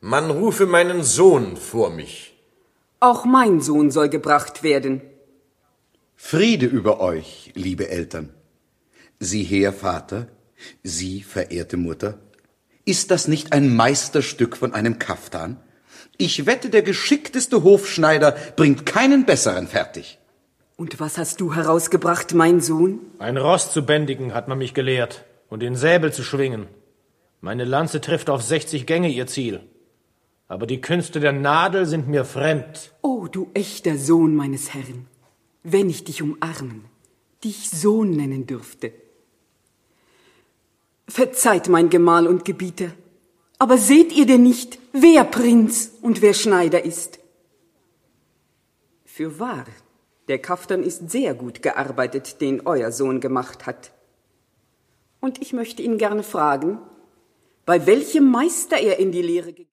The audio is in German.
Man rufe meinen Sohn vor mich. Auch mein Sohn soll gebracht werden. Friede über euch, liebe Eltern. Sie, Herr Vater, Sie, verehrte Mutter, ist das nicht ein Meisterstück von einem Kaftan? Ich wette, der geschickteste Hofschneider bringt keinen besseren fertig. Und was hast du herausgebracht, mein Sohn? Ein Ross zu bändigen hat man mich gelehrt und den Säbel zu schwingen. Meine Lanze trifft auf 60 Gänge ihr Ziel. Aber die Künste der Nadel sind mir fremd. Oh, du echter Sohn meines Herrn, wenn ich dich umarmen, dich Sohn nennen dürfte. Verzeiht, mein Gemahl und Gebieter, aber seht ihr denn nicht, wer Prinz und wer Schneider ist? Fürwahr, der Kaftan ist sehr gut gearbeitet, den euer Sohn gemacht hat. Und ich möchte ihn gerne fragen, bei welchem Meister er in die Lehre gegangen ist.